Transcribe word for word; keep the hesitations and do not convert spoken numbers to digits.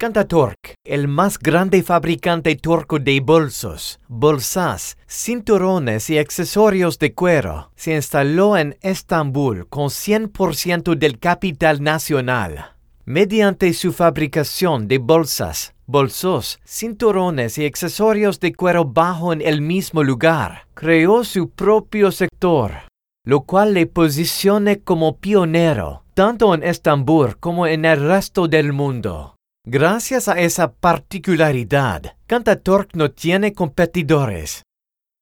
Cantatork, el más grande fabricante turco de bolsos, bolsas, cinturones y accesorios de cuero, se instaló en Estambul con cien por ciento del capital nacional. Mediante su fabricación de bolsas, bolsos, cinturones y accesorios de cuero bajo en el mismo lugar, creó su propio sector, lo cual le posiciona como pionero, tanto en Estambul como en el resto del mundo. Gracias a esa particularidad, Cantatork no tiene competidores.